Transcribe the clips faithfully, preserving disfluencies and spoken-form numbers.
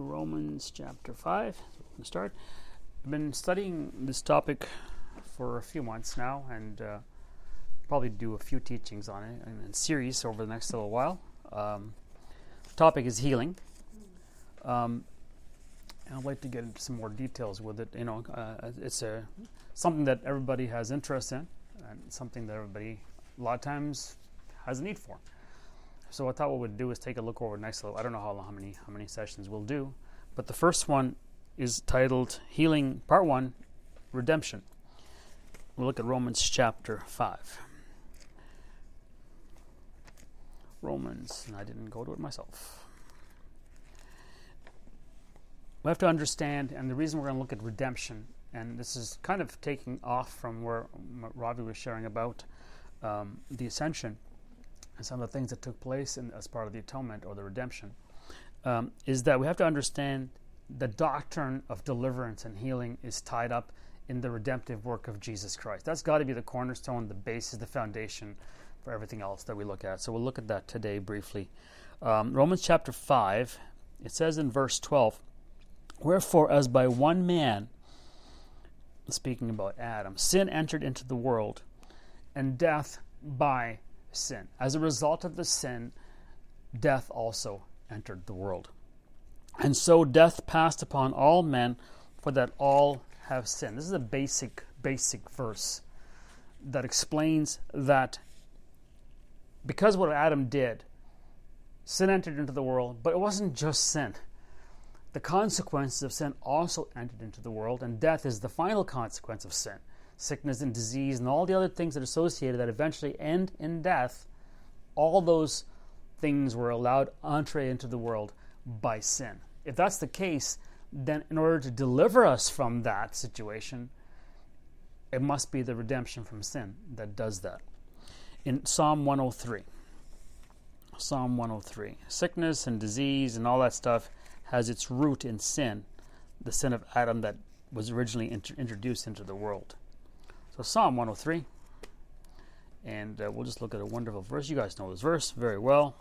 Romans chapter five. So we're going to start. I've been studying this topic for a few months now, and uh, probably do a few teachings on it in a series over the next little while. Um, the topic is healing. Um, and I'd like to get into some more details with it. You know, uh, it's a something that everybody has interest in, and something that everybody a lot of times has a need for. So I thought what we'd do is take a look over the next little. I don't know how long, how many how many sessions we'll do, but the first one is titled Healing Part One, Redemption. We'll look at Romans chapter five. Romans, and I didn't go to it myself. We have to understand, and the reason we're going to look at redemption, and this is kind of taking off from where Robbie was sharing about um, the ascension and some of the things that took place in, as part of the atonement or the redemption, um, is that we have to understand the doctrine of deliverance and healing is tied up in the redemptive work of Jesus Christ. That's got to be the cornerstone, the basis, the foundation for everything else that we look at. So we'll look at that today briefly. Um, Romans chapter five, it says in verse twelve, "Wherefore, as by one man," speaking about Adam, "sin entered into the world, and death by sin. As a result of the sin, death also entered the world. And so death passed upon all men, for that all have sinned." This is a basic, basic verse that explains that because what Adam did, sin entered into the world, but it wasn't just sin. The consequences of sin also entered into the world, and death is the final consequence of sin. Sickness and disease and all the other things that are associated that eventually end in death, all those things were allowed entree into the world by sin. If that's the case, then in order to deliver us from that situation, it must be the redemption from sin that does that. In Psalm one oh three, Psalm one oh three, sickness and disease and all that stuff has its root in sin, the sin of Adam that was originally int- introduced into the world. So Psalm one oh three, and uh, we'll just look at a wonderful verse. You guys know this verse very well.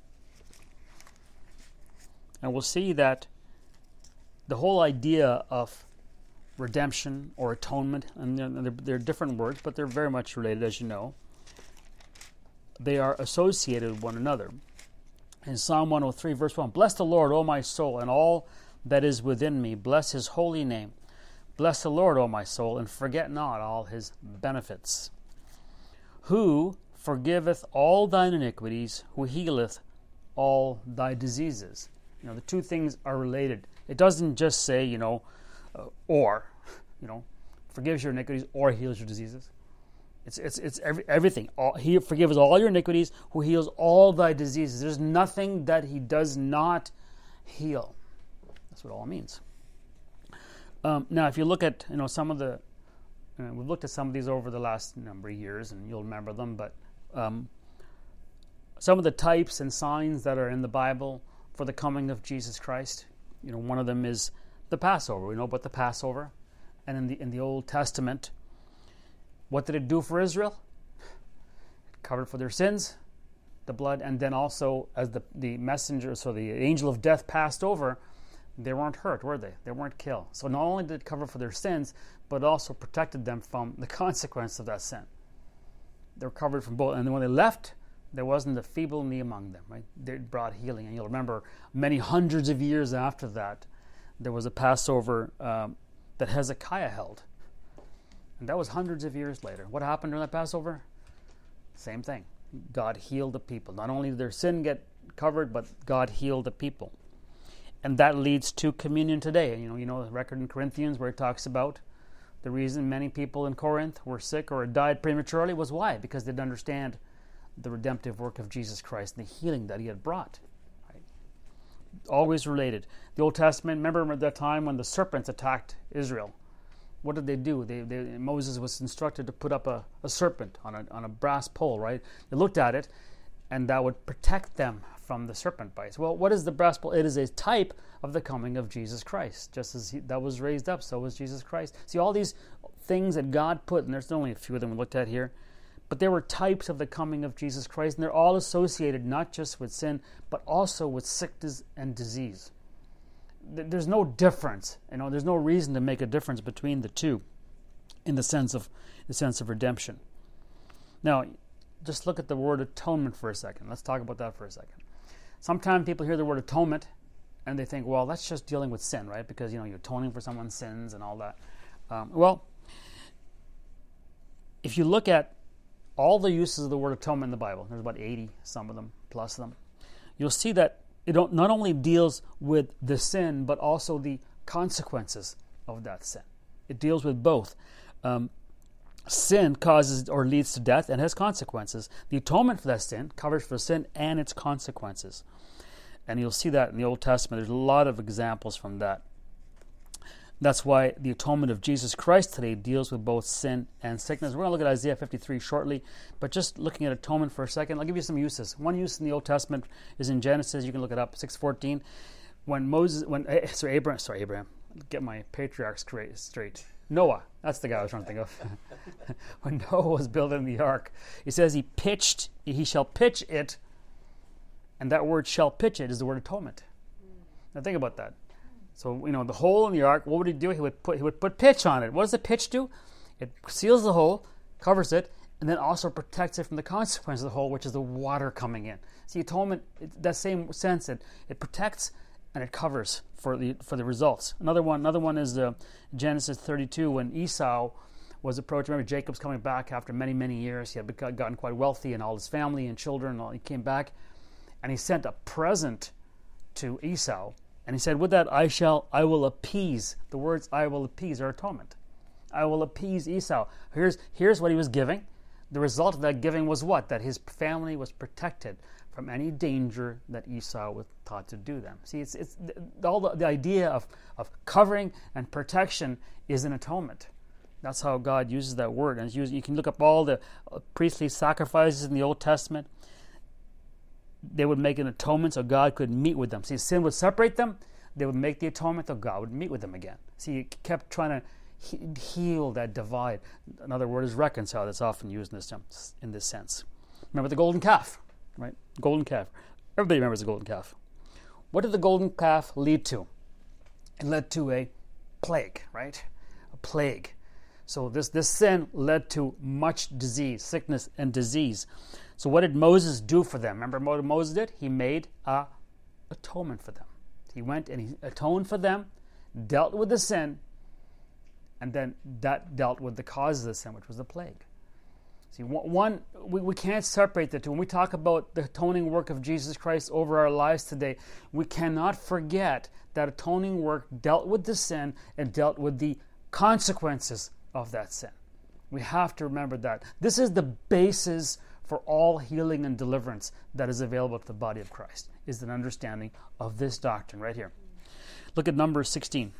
And we'll see that the whole idea of redemption or atonement, and they're, they're different words, but they're very much related, as you know. They are associated with one another. In Psalm one oh three, verse one, "Bless the Lord, O my soul, and all that is within me. Bless his holy name. Bless the Lord, O my soul, and forget not all his benefits. Who forgiveth all thine iniquities, who healeth all thy diseases." You know, the two things are related. It doesn't just say, you know, uh, or, you know, forgives your iniquities or heals your diseases. It's it's it's every, everything. All, he forgives all your iniquities, who heals all thy diseases. There's nothing that he does not heal. That's what all it means. Um, now, if you look at, you know, some of the, uh, we've looked at some of these over the last number of years, and you'll remember them, but um, some of the types and signs that are in the Bible for the coming of Jesus Christ, you know, one of them is the Passover. We know about the Passover. And in the in the Old Testament, what did it do for Israel? It covered for their sins, the blood, and then also as the, the messenger, so the angel of death passed over, they weren't hurt, were they? They weren't killed. So not only did it cover for their sins, but it also protected them from the consequence of that sin. They were covered from both. And then when they left, there wasn't a feeble knee among them, right? They brought healing. And you'll remember many hundreds of years after that, there was a Passover um, that Hezekiah held. And that was hundreds of years later. What happened during that Passover? Same thing. God healed the people. Not only did their sin get covered, but God healed the people. And that leads to communion today. You know, you know the record in Corinthians where it talks about the reason many people in Corinth were sick or died prematurely was why? Because they didn't understand the redemptive work of Jesus Christ and the healing that he had brought. Right? Always related. The Old Testament, remember at that time when the serpents attacked Israel? What did they do? They, they, Moses was instructed to put up a, a serpent on a, on a brass pole, right? They looked at it, and that would protect them from the serpent bites. Well, what is the brass pole? It is a type of the coming of Jesus Christ. Just as he, that was raised up, so was Jesus Christ. See, all these things that God put, and there's only a few of them we looked at here, but they were types of the coming of Jesus Christ, and they're all associated not just with sin, but also with sickness and disease. th- there's no difference. You know, there's no reason to make a difference between the two, in the sense of the sense of redemption. Now, just look at the word atonement for a second. Let's talk about that for a second. Sometimes people hear the word atonement and they think, well, that's just dealing with sin, right? Because, you know, you're atoning for someone's sins and all that. Um, well, if you look at all the uses of the word atonement in the Bible, there's about eighty, some of them, plus them, you'll see that it don't, not only deals with the sin, but also the consequences of that sin. It deals with both. Um, sin causes or leads to death and has consequences. The atonement for that sin covers for sin and its consequences. And you'll see that in the Old Testament. There's a lot of examples from that. That's why the atonement of Jesus Christ today deals with both sin and sickness. We're going to look at Isaiah fifty-three shortly, but just looking at atonement for a second, I'll give you some uses. One use in the Old Testament is in Genesis. You can look it up, six fourteen. When Moses, when sorry Abraham, sorry Abraham, get my patriarchs straight. Noah, that's the guy I was trying to think of. When Noah was building the ark, he says he pitched, he shall pitch it, and that word "shall pitch it" is the word atonement. Now think about that. So, you know, the hole in the ark, what would he do? He would put he would put pitch on it. What does the pitch do? It seals the hole, covers it, and then also protects it from the consequence of the hole, which is the water coming in. See, atonement, it, that same sense, it, it protects and it covers for the for the results. Another one, another one is uh, Genesis thirty-two, when Esau was approached. Remember, Jacob's coming back after many, many years. He had become, gotten quite wealthy, and all his family and children, and all, he came back, and he sent a present to Esau. And he said, with that, I shall, I will appease. The words I will appease are atonement. I will appease Esau. Here's, here's what he was giving. The result of that giving was what? That his family was protected from any danger that Esau was thought to do them. See, it's, it's all the, the idea of, of covering and protection is an atonement. That's how God uses that word. And it's used, you can look up all the priestly sacrifices in the Old Testament. They would make an atonement so God could meet with them. See, sin would separate them. They would make the atonement so God would meet with them again. See, he kept trying to he- heal that divide. Another word is reconcile. That's often used in this, in this sense. Remember the golden calf, right? Golden calf. Everybody remembers the golden calf. What did the golden calf lead to? It led to a plague, right? A plague. So this, this sin led to much disease, sickness and disease. So what did Moses do for them? Remember what Moses did? He made a atonement for them. He went and he atoned for them, dealt with the sin, and then that dealt with the cause of the sin, which was the plague. See, one, we, we can't separate the two. When we talk about the atoning work of Jesus Christ over our lives today, we cannot forget that atoning work dealt with the sin and dealt with the consequences of that sin. We have to remember that. This is the basis for all healing and deliverance that is available to the body of Christ, is an understanding of this doctrine right here. Look at Numbers sixteen.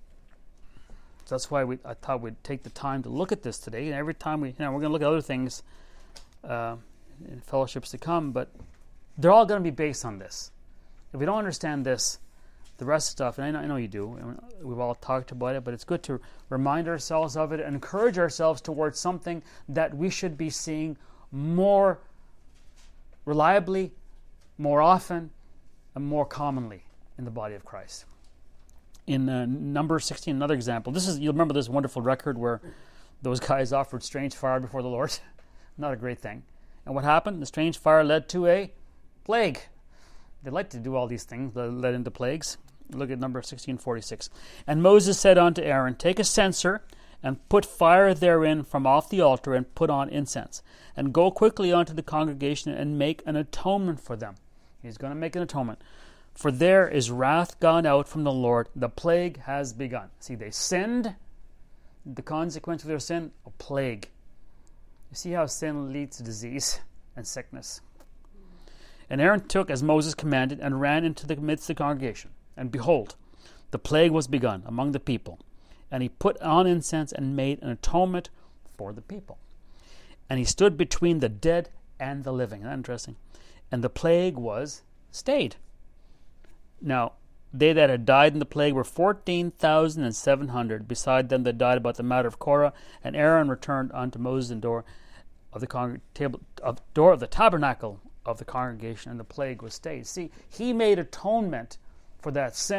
So that's why we, I thought we'd take the time to look at this today. And every time we, you know, we're going to look at other things uh, in fellowships to come, but they're all going to be based on this. If we don't understand this, the rest of stuff, and I know, I know you do, we've all talked about it, but it's good to remind ourselves of it and encourage ourselves towards something that we should be seeing more reliably, more often, and more commonly in the body of Christ. In uh, number sixteen, another example. This is, you'll remember this wonderful record where those guys offered strange fire before the Lord. Not a great thing. And what happened? The strange fire led to a plague. They like to do all these things that led into plagues. Look at number sixteen forty-six. And Moses said unto Aaron, take a censer, and put fire therein from off the altar, and put on incense. And go quickly unto the congregation, and make an atonement for them. He's going to make an atonement. For there is wrath gone out from the Lord. The plague has begun. See, they sinned. The consequence of their sin, a plague. You see how sin leads to disease and sickness. And Aaron took as Moses commanded, and ran into the midst of the congregation. And behold, the plague was begun among the people. And he put on incense and made an atonement for the people. And he stood between the dead and the living. Isn't that interesting? And the plague was stayed. Now, they that had died in the plague were fourteen thousand seven hundred, beside them that died about the matter of Korah. And Aaron returned unto Moses and door of the con- table, of door of the tabernacle of the congregation, and the plague was stayed. See, he made atonement for that sin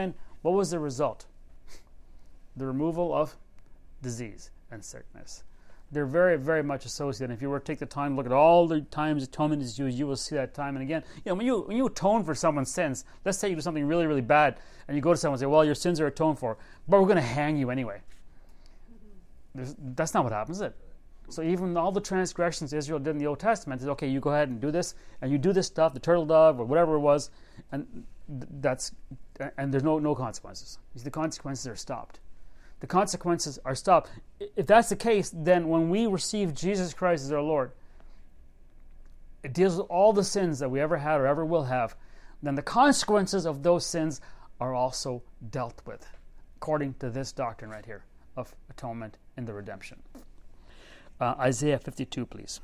What was the result? The removal of disease and sickness. They're very, very much associated. If you were to take the time to look at all the times atonement is used, you will see that time and again. You know, when you when you atone for someone's sins, let's say you do something really, really bad, and you go to someone and say, well, your sins are atoned for, but we're going to hang you anyway. There's, that's not what happens, is it? So even all the transgressions Israel did in the Old Testament is, okay, you go ahead and do this, and you do this stuff, the turtle dove or whatever it was, and that's and there's no no consequences. The consequences are stopped. The consequences are stopped. If that's the case, then when we receive Jesus Christ as our Lord, it deals with all the sins that we ever had or ever will have. Then the consequences of those sins are also dealt with, according to this doctrine right here of atonement in the redemption. Uh, Isaiah fifty-two, please.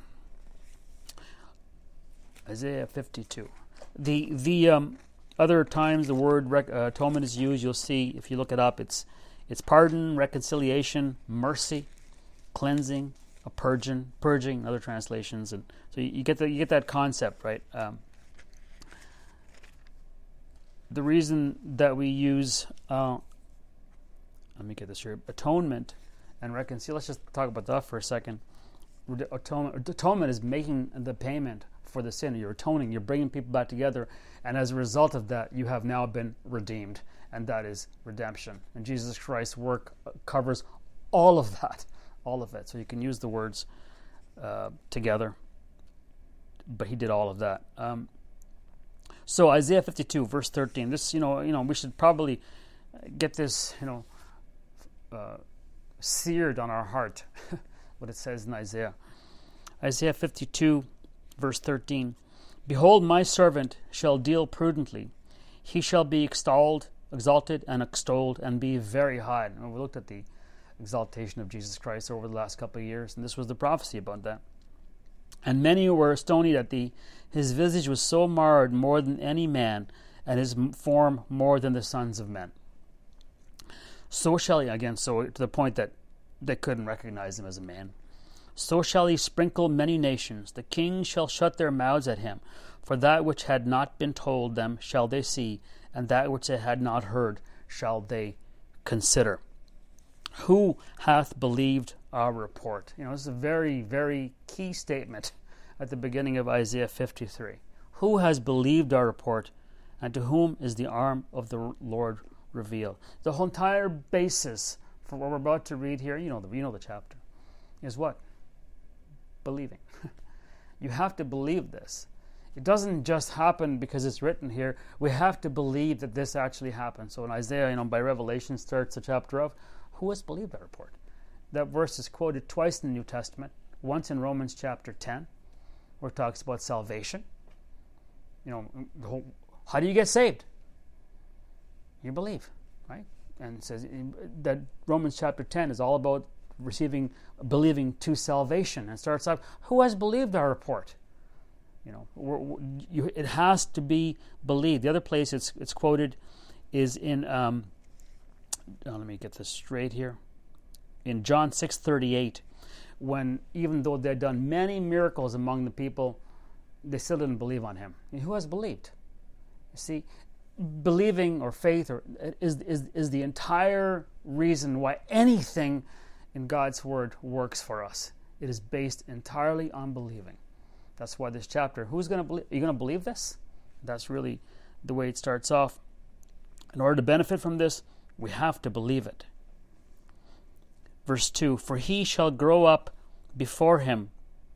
Isaiah fifty-two. The the um, other times the word rec- uh, atonement is used, you'll see if you look it up, it's It's pardon, reconciliation, mercy, cleansing, a purging, purging. Other translations, and so you, you get the, you get that concept, right? Um, the reason that we use, uh, let me get this here, atonement and reconciliation. Let's just talk about that for a second. Atonement, atonement is making the payment for the sin. You're atoning. You're bringing people back together, and as a result of that, you have now been redeemed. And that is redemption. And Jesus Christ's work covers all of that, all of it. So you can use the words uh, together, but he did all of that. Um, so Isaiah fifty-two, verse thirteen. This, you know, you know, we should probably get this, you know, uh, seared on our heart. What it says in Isaiah. Isaiah fifty-two, verse thirteen. Behold, my servant shall deal prudently; he shall be extolled. exalted and extolled and be very high. And we looked at the exaltation of Jesus Christ over the last couple of years, and this was the prophecy about that. And many were astonied at thee. His visage was so marred more than any man, and his form more than the sons of men. So shall he, again, so to the point that they couldn't recognize him as a man. So shall he sprinkle many nations. The kings shall shut their mouths at him. For that which had not been told them shall they see, and that which they had not heard shall they consider. Who hath believed our report? You know, this is a very, very key statement at the beginning of Isaiah fifty-three. Who has believed our report, and to whom is the arm of the Lord revealed? The whole entire basis for what we're about to read here, you know the, you know the chapter, is what? Believing. You have to believe this. It doesn't just happen because it's written here. We have to believe that this actually happened. So in Isaiah, you know, by Revelation starts the chapter of, who has believed that report? That verse is quoted twice in the New Testament. Once in Romans chapter ten, where it talks about salvation. You know, the whole, how do you get saved? You believe, right? And it says that Romans chapter ten is all about receiving, believing to salvation. And starts off, who has believed our report? You know, we're, we're, you, it has to be believed. The other place it's it's quoted is in. Um, oh, let me get this straight here. In John six thirty-eight, when even though they'd done many miracles among the people, they still didn't believe on him. And who has believed? You see, believing or faith or is is is the entire reason why anything in God's word works for us. It is based entirely on believing. That's why this chapter, who's going to believe? Are you going to believe this? That's really the way it starts off. In order to benefit from this, we have to believe it. Verse two, for he shall grow up before him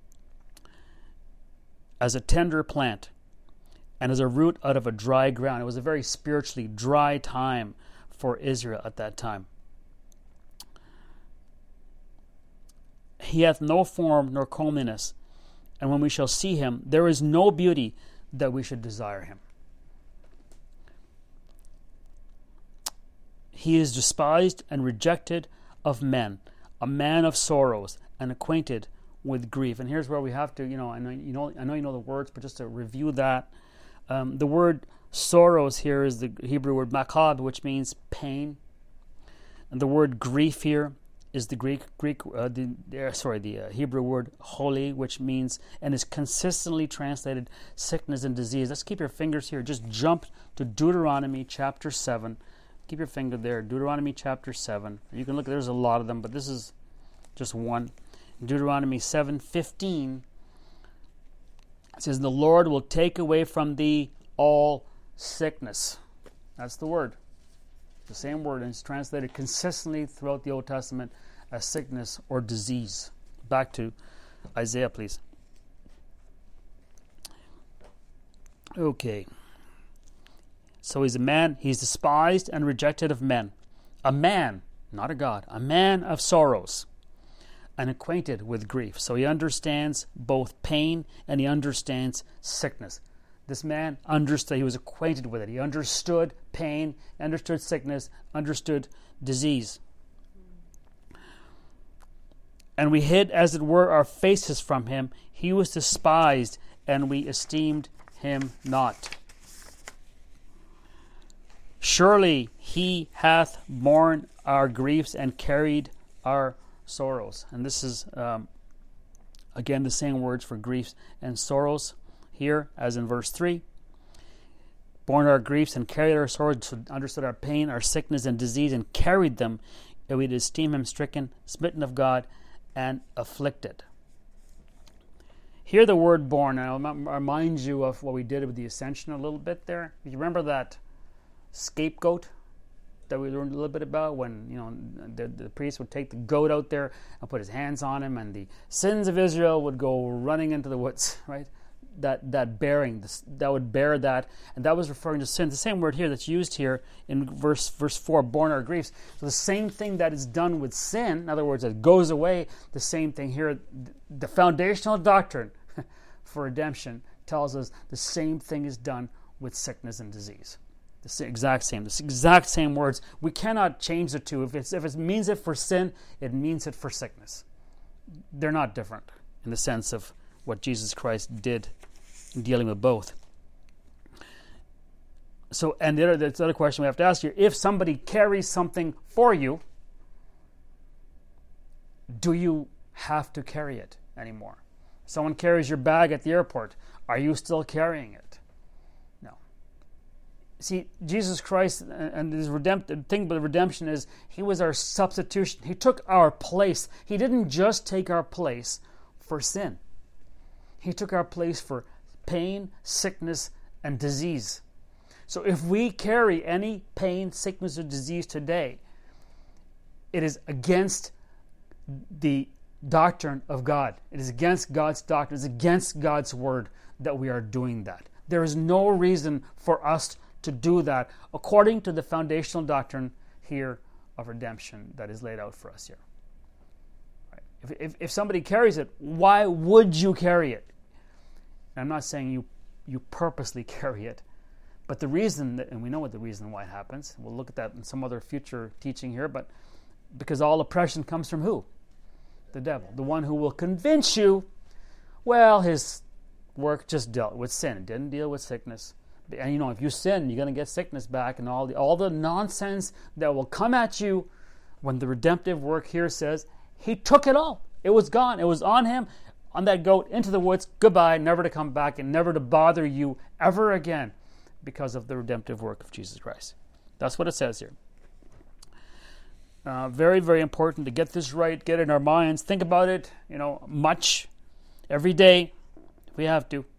as a tender plant and as a root out of a dry ground. It was a very spiritually dry time for Israel at that time. He hath no form nor comeliness, and when we shall see him, there is no beauty that we should desire him. He is despised and rejected of men, a man of sorrows and acquainted with grief. And here's where we have to, you know, I know you know, I know you know the words, but just to review that, um, the word sorrows here is the Hebrew word makab, which means pain, and the word grief here is the Greek Greek uh, the uh, sorry the uh, Hebrew word holy, which means and is consistently translated sickness and disease. Let's keep your fingers here. Just jump to Deuteronomy chapter seven, Keep your finger there. Deuteronomy chapter seven. You can look, there's a lot of them, but this is just one. Deuteronomy seven fifteen. It says, the Lord will take away from thee all sickness. That's the word. The same word, and it's translated consistently throughout the Old Testament as sickness or disease. Back to Isaiah, please. Okay. So he's a man, he's despised and rejected of men. A man, not a God, a man of sorrows and acquainted with grief. So he understands both pain and he understands sickness. This man understood, he was acquainted with it. He understood pain, understood sickness, understood disease. And we hid, as it were, our faces from him. He was despised, and we esteemed him not. Surely he hath borne our griefs and carried our sorrows. And this is, um, again, the same words for griefs and sorrows here as in verse three. Borne our griefs and carried our sorrows, so understood our pain, our sickness and disease, and carried them, and we'd esteem him stricken, smitten of God, and afflicted. Here the word born, and I'll remind you of what we did with the ascension a little bit there. You remember that scapegoat that we learned a little bit about, when, you know, the, the priest would take the goat out there and put his hands on him, and the sins of Israel would go running into the woods, right? That that bearing, this, that would bear that, and that was referring to sin. The same word here that's used here in verse verse four, borne our griefs. So the same thing that is done with sin, in other words, it goes away, the same thing here. The foundational doctrine for redemption tells us the same thing is done with sickness and disease. The exact same, the exact same words. We cannot change the two. If it's if it means it for sin, it means it for sickness. They're not different in the sense of what Jesus Christ did in dealing with both. So, and the other, the other question we have to ask here, if somebody carries something for you, do you have to carry it anymore? Someone carries your bag at the airport, are you still carrying it? No. See, Jesus Christ and his redemptive thing about redemption is he was our substitution. He took our place. He didn't just take our place for sin. He took our place for pain, sickness, and disease. So if we carry any pain, sickness, or disease today, it is against the doctrine of God. It is against God's doctrine. It is against God's word that we are doing that. There is no reason for us to do that according to the foundational doctrine here of redemption that is laid out for us here. Right. If, if, if somebody carries it, why would you carry it? And I'm not saying you you purposely carry it, but the reason, that, and we know what the reason why it happens, we'll look at that in some other future teaching here, but because all oppression comes from who? The devil. The one who will convince you, well, his work just dealt with sin. It didn't deal with sickness. And you know, if you sin, you're going to get sickness back, and all the all the nonsense that will come at you when the redemptive work here says, he took it all. It was gone. It was on him, on that goat, into the woods, goodbye, never to come back and never to bother you ever again because of the redemptive work of Jesus Christ. That's what it says here. Uh, very, very important to get this right, get it in our minds, think about it, you know, much, every day, if we have to.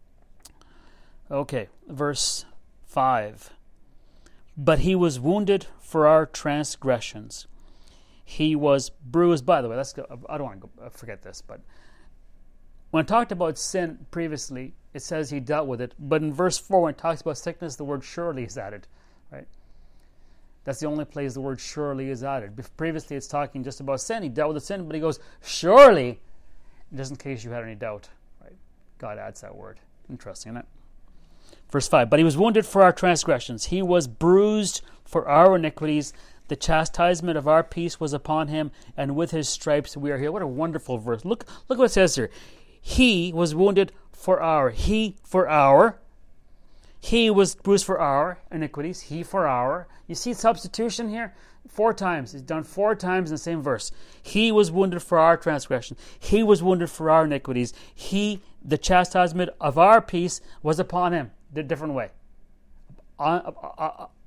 Okay, verse five. But he was wounded for our transgressions. He was bruised. By the way, let's go. I don't want to go, forget this, but when I talked about sin previously, it says he dealt with it. But in verse four, when it talks about sickness, the word surely is added. Right? That's the only place the word surely is added. Previously, it's talking just about sin. He dealt with the sin, but he goes, surely, just in case you had any doubt. Right? God adds that word. Interesting, isn't it? Verse five, but he was wounded for our transgressions. He was bruised for our iniquities. The chastisement of our peace was upon him, and with his stripes we are healed. What a wonderful verse. Look, look what it says here. He was wounded for our, he for our, he was bruised for our iniquities, he for our. You see substitution here? Four times. It's done four times in the same verse. He was wounded for our transgression. He was wounded for our iniquities. He, the chastisement of our peace was upon him. The different way. On, uh, uh,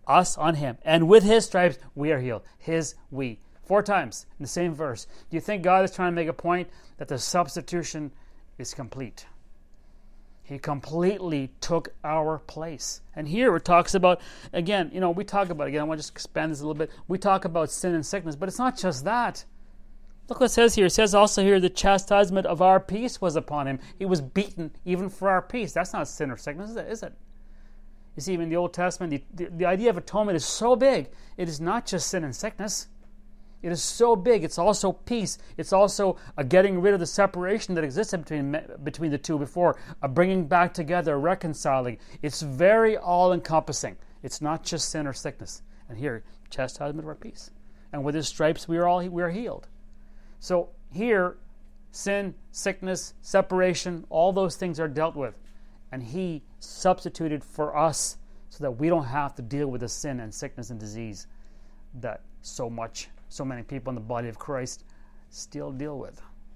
us on him. And with his stripes, we are healed. His, we. Four times in the same verse. Do you think God is trying to make a point that the substitution is complete? He completely took our place. And here it talks about, again, you know, we talk about, again, I want to just expand this a little bit. We talk about sin and sickness, but it's not just that. Look what it says here. It says also here, the chastisement of our peace was upon him. He was beaten even for our peace. That's not sin or sickness, is it? Is it? You see, in the Old Testament, the, the, the idea of atonement is so big. It is not just sin and sickness. It is so big. It's also peace. It's also a getting rid of the separation that existed between between the two before, a bringing back together, reconciling. It's very all-encompassing. It's not just sin or sickness. And here, chastisement of our peace. And with his stripes, we are all we are healed. So here, sin, sickness, separation, all those things are dealt with. And he substituted for us so that we don't have to deal with the sin and sickness and disease that so much so many people in the body of Christ still deal with.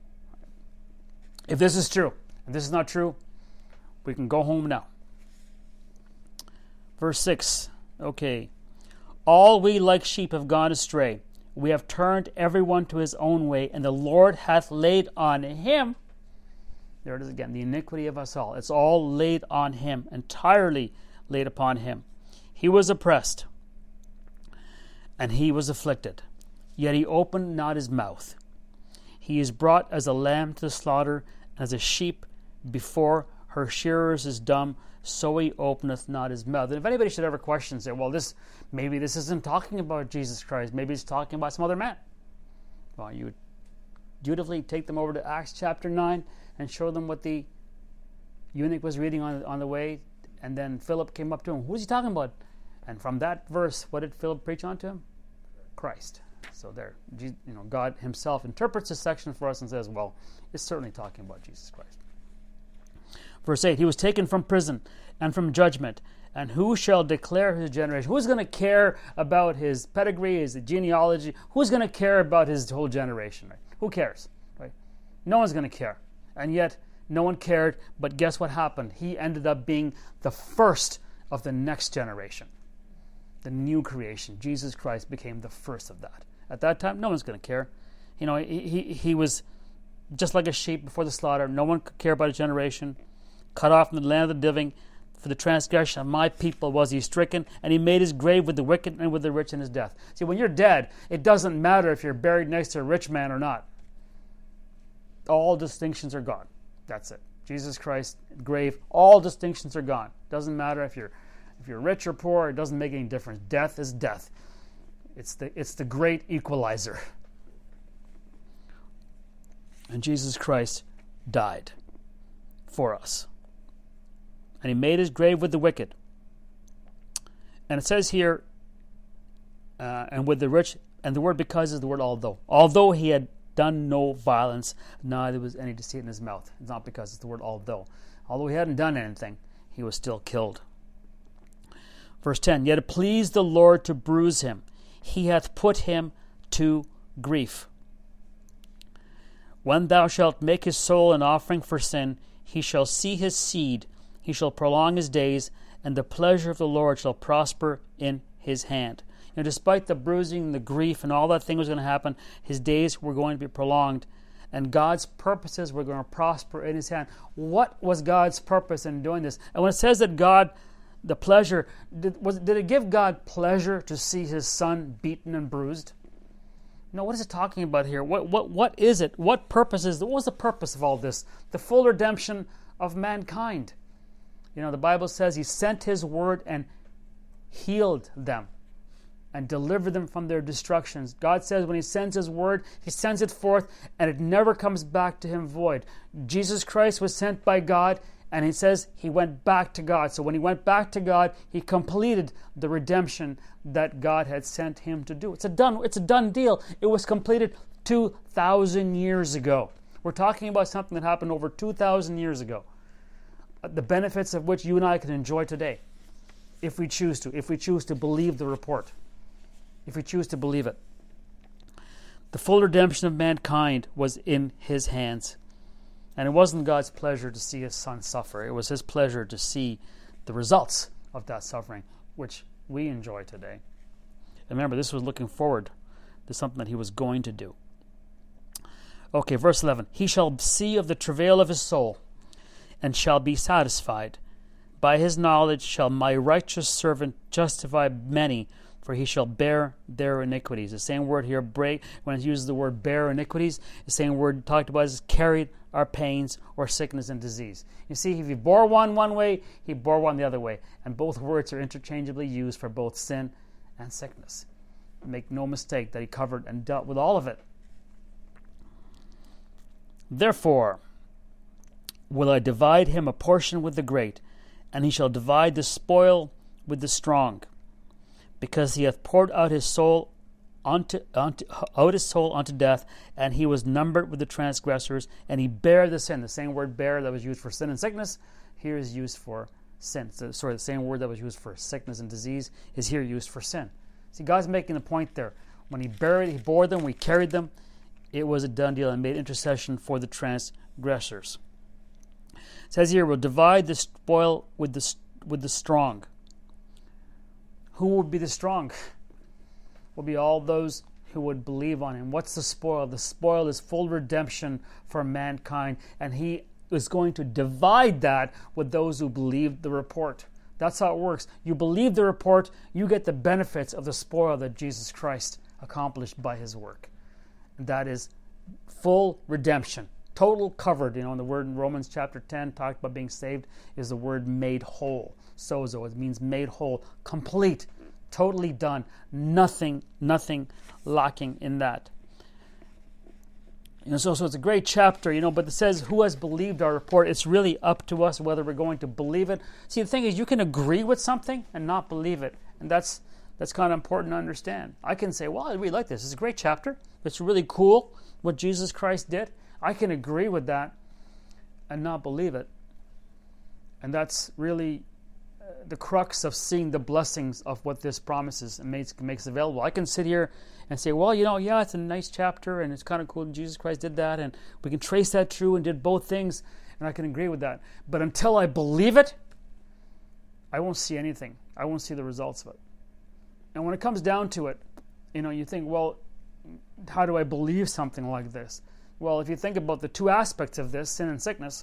If this is true, if this is not true, we can go home now. Verse six, okay. All we like sheep have gone astray. We have turned everyone to his own way, and the Lord hath laid on him, there it is again, the iniquity of us all. It's all laid on him, entirely laid upon him. He was oppressed, and he was afflicted. Yet he opened not his mouth. He is brought as a lamb to the slaughter, and as a sheep before her shearers is dumb, so he openeth not his mouth. And if anybody should ever question, say, well, this maybe this isn't talking about Jesus Christ. Maybe it's talking about some other man. Well, you would dutifully take them over to Acts chapter nine and show them what the eunuch was reading on, on the way. And then Philip came up to him. Who's he talking about? And from that verse, what did Philip preach on to him? Christ. So there, you know, God himself interprets this section for us and says, well, it's certainly talking about Jesus Christ. Verse eight, he was taken from prison and from judgment, and who shall declare his generation? Who's going to care about his pedigree, his genealogy? Who's going to care about his whole generation? Right? Who cares? Right? No one's going to care. And yet, no one cared, but guess what happened? He ended up being the first of the next generation. The new creation. Jesus Christ became the first of that. At that time, no one's going to care. You know, he, he, he was just like a sheep before the slaughter. No one could care about his generation. Cut off from the land of the living. For the transgression of my people was he stricken, and he made his grave with the wicked and with the rich in his death. See, when you're dead, it doesn't matter if you're buried next to a rich man or not. All distinctions are gone. That's it. Jesus Christ, grave, all distinctions are gone. Doesn't matter if you're if you're rich or poor, it doesn't make any difference. Death is death. It's the it's the great equalizer. And Jesus Christ died for us. And he made his grave with the wicked. And it says here, uh, and with the rich, and the word because is the word although. Although he had done no violence, neither was any deceit in his mouth. It's not because, it's the word although. Although he hadn't done anything, he was still killed. Verse ten, yet it pleased the Lord to bruise him. He hath put him to grief. When thou shalt make his soul an offering for sin, he shall see his seed, he shall prolong his days, and the pleasure of the Lord shall prosper in his hand. And despite the bruising, the grief, and all that thing was going to happen, his days were going to be prolonged, and God's purposes were going to prosper in his hand. What was God's purpose in doing this? And when it says that God, the pleasure, did, was, did it give God pleasure to see his son beaten and bruised? No, what is it talking about here? What what what is it? What purpose is it? What was the purpose of all this? The full redemption of mankind. You know, the Bible says he sent his word and healed them and delivered them from their destructions. God says when he sends his word, he sends it forth and it never comes back to him void. Jesus Christ was sent by God, and he says he went back to God. So when he went back to God, he completed the redemption that God had sent him to do. It's a done, it's a done deal. It was completed two thousand years ago. We're talking about something that happened over two thousand years ago. The benefits of which you and I can enjoy today, if we choose to, if we choose to believe the report, if we choose to believe it. The full redemption of mankind was in his hands. And it wasn't God's pleasure to see his son suffer. It was his pleasure to see the results of that suffering, which we enjoy today. And remember, this was looking forward to something that he was going to do. Okay, verse eleven. He shall see of the travail of his soul, and shall be satisfied. By his knowledge shall my righteous servant justify many, for he shall bear their iniquities. The same word here, break, when it uses the word bear iniquities, the same word talked about is carried our pains or sickness and disease. You see, if he bore one one way, he bore one the other way. And both words are interchangeably used for both sin and sickness. Make no mistake that he covered and dealt with all of it. Therefore will I divide him a portion with the great, and he shall divide the spoil with the strong, because he hath poured out his soul unto, unto out his soul unto death, and he was numbered with the transgressors, and he bare the sin. The same word bear that was used for sin and sickness here is used for sin. So, sorry, the same word that was used for sickness and disease is here used for sin. See, God's making a point there. When he buried, he bore them, we carried them, it was a done deal and made intercession for the transgressors. It says here, we'll divide the spoil with the with the strong. Who would be the strong? Will be all those who would believe on him. What's the spoil? The spoil is full redemption for mankind, and he is going to divide that with those who believe the report. That's how it works. You believe the report, you get the benefits of the spoil that Jesus Christ accomplished by his work. And that is full redemption. Total covered. You know, the word in Romans chapter ten talked about being saved is the word made whole. Sozo. It means made whole. Complete. Totally done. Nothing, nothing lacking in that. You know, so, so it's a great chapter, you know, but it says, who has believed our report? It's really up to us whether we're going to believe it. See, the thing is, you can agree with something and not believe it. And that's that's kind of important to understand. I can say, well, I really like this. It's a great chapter. It's really cool what Jesus Christ did. I can agree with that and not believe it. And that's really the crux of seeing the blessings of what this promises and makes, makes available. I can sit here and say, well, you know, yeah, it's a nice chapter and it's kind of cool. Jesus Christ did that and we can trace that through and did both things, and I can agree with that. But until I believe it, I won't see anything. I won't see the results of it. And when it comes down to it, you know, you think, well, how do I believe something like this? Well, if you think about the two aspects of this, sin and sickness,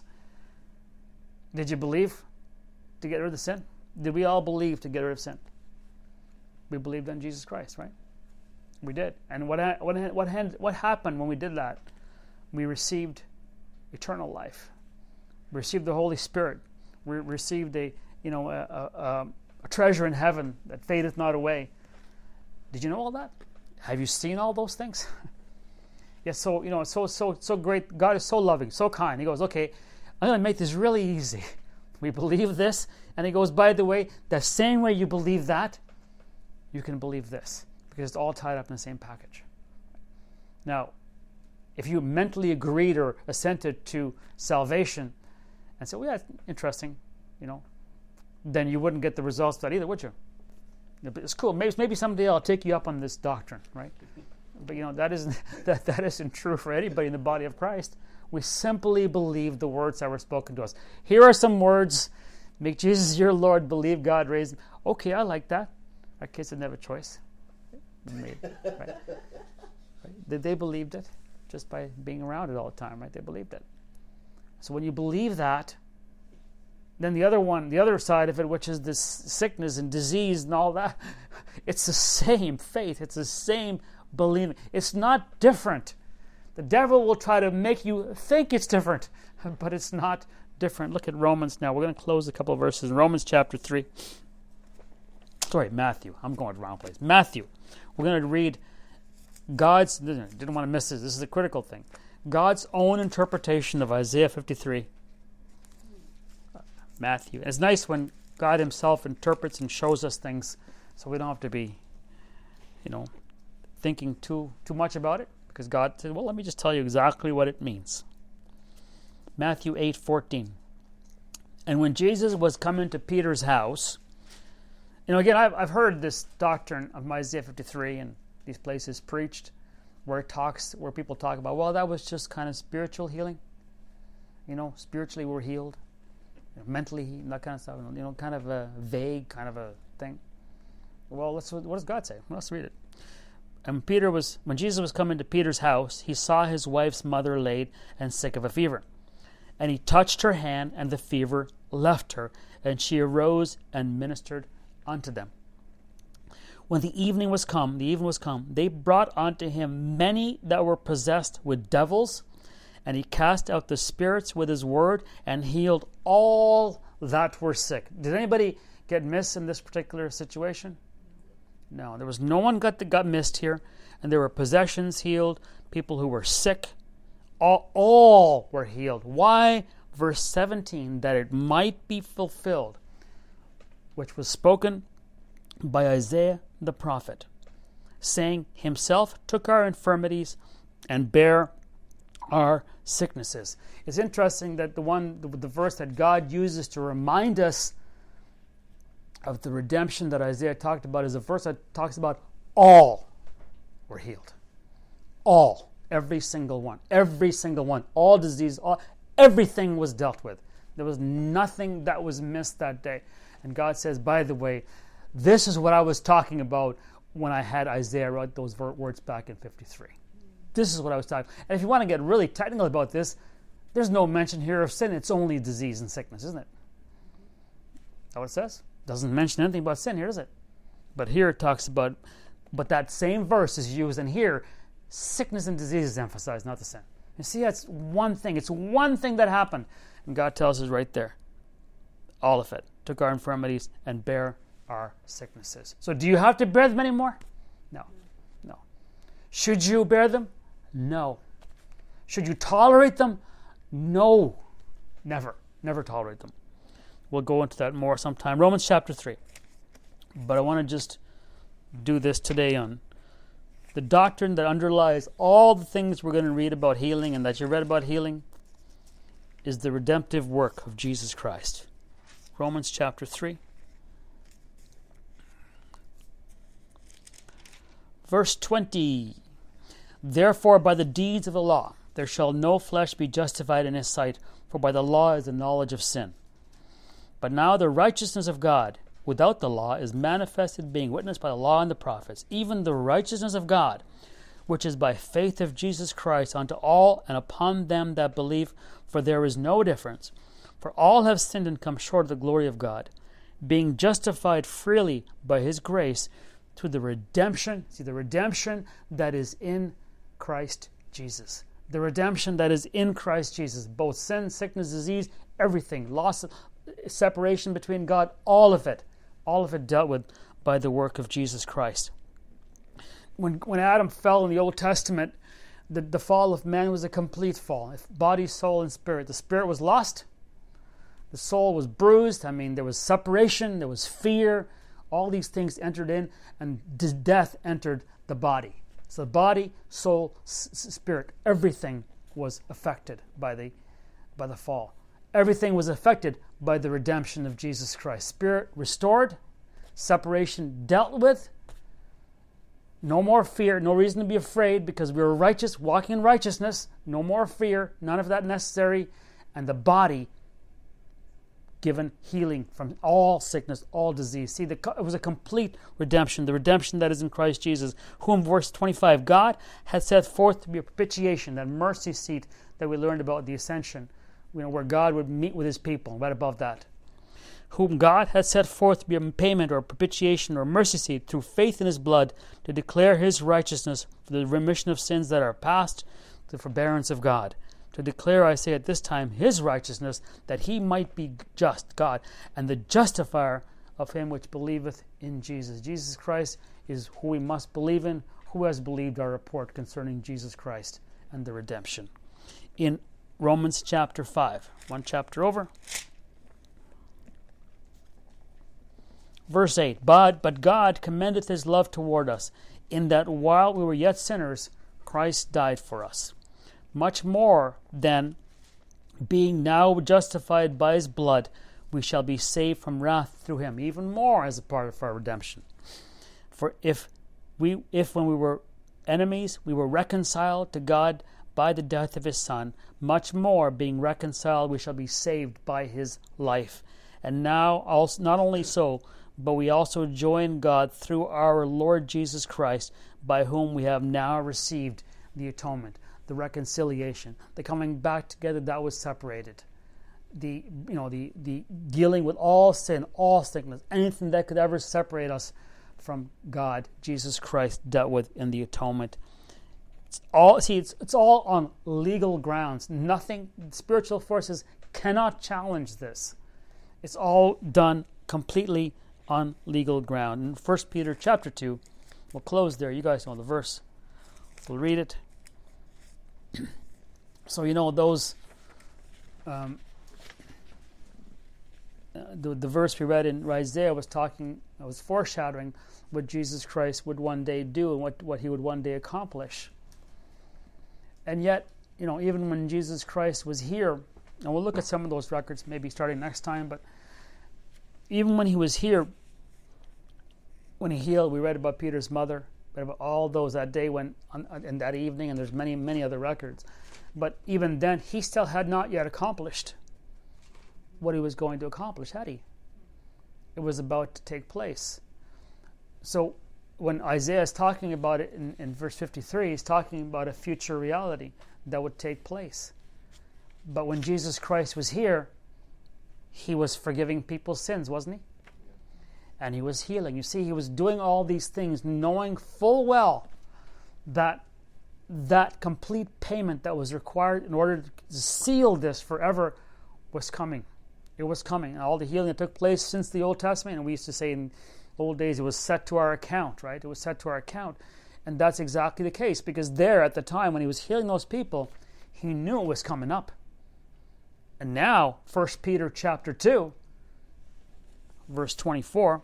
did you believe to get rid of the sin? Did we all believe to get rid of sin? We believed in Jesus Christ, right? We did. And what what what what happened when we did that? We received eternal life. We received the Holy Spirit. We received a you know a, a, a treasure in heaven that fadeth not away. Did you know all that? Have you seen all those things? Yes. So you know, so so so great. God is so loving, so kind. He goes, okay, I'm going to make this really easy. We believe this, and he goes, by the way, the same way you believe that, you can believe this, because it's all tied up in the same package. Now, if you mentally agreed or assented to salvation and said, well, yeah, it's interesting, you know, then you wouldn't get the results of that either, would you? It's cool. Maybe, maybe someday I'll take you up on this doctrine, right? But, you know, that isn't, that, that isn't true for anybody in the body of Christ. We simply believe the words that were spoken to us. Here are some words. Make Jesus your Lord. Believe God raised him. Okay, I like that. Our kids didn't have a choice. Made, right? Right? They, they believed it just by being around it all the time, right? They believed it. So when you believe that, then the other one, the other side of it, which is this sickness and disease and all that, it's the same faith. It's the same believing. It's not different. The devil will try to make you think it's different, but it's not different. Look at Romans now. We're going to close a couple of verses in Romans chapter three. Sorry, Matthew. I'm going to the wrong place. Matthew. We're going to read God's, didn't want to miss this. This is a critical thing. God's own interpretation of Isaiah fifty-three. Matthew. And it's nice when God himself interprets and shows us things, so we don't have to be, you know, thinking too too much about it. Because God said, well, let me just tell you exactly what it means. Matthew eight fourteen. And when Jesus was coming to Peter's house, you know, again, I've, I've heard this doctrine of Isaiah fifty-three and these places preached where it talks, where people talk about, well, that was just kind of spiritual healing. You know, spiritually we're healed. You know, mentally, that kind of stuff. You know, kind of a vague kind of a thing. Well, let's, what does God say? Well, let's read it. And Peter was, when Jesus was coming to Peter's house, he saw his wife's mother laid and sick of a fever. And he touched her hand, and the fever left her, and she arose and ministered unto them. When the evening was come, the evening was come, they brought unto him many that were possessed with devils, and he cast out the spirits with his word, and healed all that were sick. Did anybody get missed in this particular situation? No, there was no one got that got missed here, and there were possessions healed, people who were sick, all, all were healed. Why? Verse seventeen, that it might be fulfilled, which was spoken by Isaiah the prophet, saying, himself took our infirmities and bare our sicknesses. It's interesting that the one, the, the verse that God uses to remind us of the redemption that Isaiah talked about is a verse that talks about all were healed. All. Every single one. Every single one. All disease. All, everything was dealt with. There was nothing that was missed that day. And God says, by the way, this is what I was talking about when I had Isaiah write those words back in fifty-three. This is what I was talking about. And if you want to get really technical about this, there's no mention here of sin. It's only disease and sickness, isn't it? Is that what it says? Doesn't mention anything about sin here, does it? But here it talks about, but that same verse is used, and here, sickness and disease is emphasized, not the sin. You see, that's one thing. It's one thing that happened. And God tells us right there, all of it. Took our infirmities and bare our sicknesses. So do you have to bear them anymore? No. No. Should you bear them? No. Should you tolerate them? No. Never. Never tolerate them. We'll go into that more sometime. Romans chapter three. But I want to just do this today on the doctrine that underlies all the things we're going to read about healing and that you read about healing is the redemptive work of Jesus Christ. Romans chapter three. Verse twenty. Therefore by the deeds of the law there shall no flesh be justified in his sight, for by the law is the knowledge of sin. But now the righteousness of God without the law is manifested, being witnessed by the law and the prophets, even the righteousness of God, which is by faith of Jesus Christ unto all and upon them that believe, for there is no difference. For all have sinned and come short of the glory of God, being justified freely by his grace through the redemption, see the redemption that is in Christ Jesus. The redemption that is in Christ Jesus. Both sin, sickness, disease, everything, loss, separation between God, all of it. All of it dealt with by the work of Jesus Christ. When when Adam fell in the Old Testament, the, the fall of man was a complete fall. Body, soul, and spirit. The spirit was lost. The soul was bruised. I mean, there was separation. There was fear. All these things entered in, and death entered the body. So body, soul, s- spirit, everything was affected by the by the fall. Everything was affected by the redemption of Jesus Christ. Spirit restored, separation dealt with, no more fear, no reason to be afraid because we were righteous, walking in righteousness, no more fear, none of that necessary, and the body given healing from all sickness, all disease. See, the, it was a complete redemption, the redemption that is in Christ Jesus, whom, verse twenty-five, God had set forth to be a propitiation, that mercy seat that we learned about at the ascension, you know, where God would meet with his people, right above that. Whom God had set forth to be a payment or a propitiation or a mercy seat through faith in his blood to declare his righteousness for the remission of sins that are past, the forbearance of God. To declare, I say at this time, his righteousness, that he might be just, God, and the justifier of him which believeth in Jesus. Jesus Christ is who we must believe in. Who has believed our report concerning Jesus Christ and the redemption? In Romans chapter five, one chapter over. Verse eight, but, but God commendeth his love toward us, in that while we were yet sinners, Christ died for us. Much more then, being now justified by his blood, we shall be saved from wrath through him, even more as a part of our redemption. For if we, if when we were enemies, we were reconciled to God by the death of his Son, much more, being reconciled, we shall be saved by his life. And now, also, not only so, but we also join God through our Lord Jesus Christ, by whom we have now received the atonement, the reconciliation, the coming back together that was separated, the you know the the dealing with all sin, all sickness, anything that could ever separate us from God. Jesus Christ dealt with in the atonement. It's all see, it's it's all on legal grounds. Nothing, spiritual forces cannot challenge this. It's all done completely on legal ground. In First Peter chapter two, we'll close there. You guys know the verse. We'll read it. So you know those. Um, the the verse we read in Isaiah was talking, was foreshadowing what Jesus Christ would one day do and what, what he would one day accomplish. And yet, you know, even when Jesus Christ was here, and we'll look at some of those records maybe starting next time, but even when he was here, when he healed, we read about Peter's mother, read about all those that day when, on, and that evening, and there's many, many other records. But even then, he still had not yet accomplished what he was going to accomplish, had he? It was about to take place. So when Isaiah is talking about it in, in verse fifty-three, he's talking about a future reality that would take place. But when Jesus Christ was here, he was forgiving people's sins, wasn't he? And he was healing. You see, he was doing all these things knowing full well that that complete payment that was required in order to seal this forever was coming. It was coming. And all the healing that took place since the Old Testament, and we used to say in old days it was set to our account, right? It was set to our account. And that's exactly the case, because there at the time when he was healing those people, he knew it was coming up. And now, First Peter chapter two, verse twenty-four,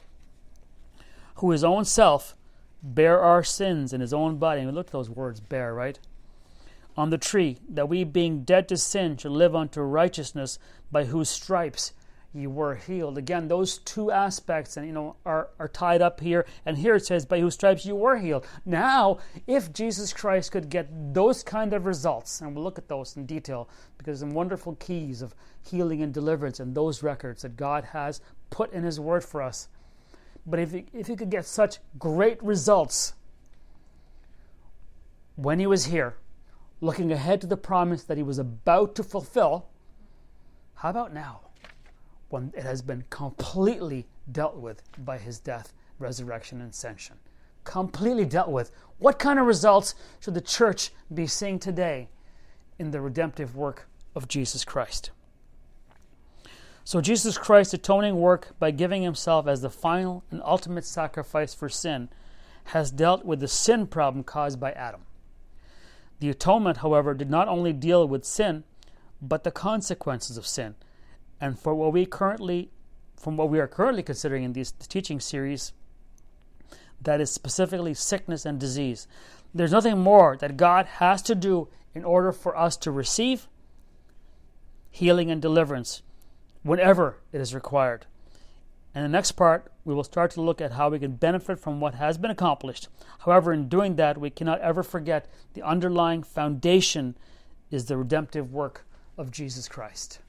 who his own self bare our sins in his own body. And we look at those words, bear, right? On the tree, that we being dead to sin should live unto righteousness, by whose stripes ye were healed. Again, those two aspects, and you know, are, are tied up here. And here it says, by whose stripes you were healed. Now, if Jesus Christ could get those kind of results, and we'll look at those in detail, because some wonderful keys of healing and deliverance and those records that God has put in his word for us. But if he, if he could get such great results when he was here, looking ahead to the promise that he was about to fulfill, how about now, when it has been completely dealt with by his death, resurrection, and ascension? Completely dealt with. What kind of results should the church be seeing today in the redemptive work of Jesus Christ? So Jesus Christ's atoning work, by giving himself as the final and ultimate sacrifice for sin, has dealt with the sin problem caused by Adam. The atonement, however, did not only deal with sin, but the consequences of sin. And for what we currently, from what we are currently considering in this teaching series, that is specifically sickness and disease. There's nothing more that God has to do in order for us to receive healing and deliverance whenever it is required. In the next part, we will start to look at how we can benefit from what has been accomplished. However, in doing that, we cannot ever forget the underlying foundation is the redemptive work of Jesus Christ.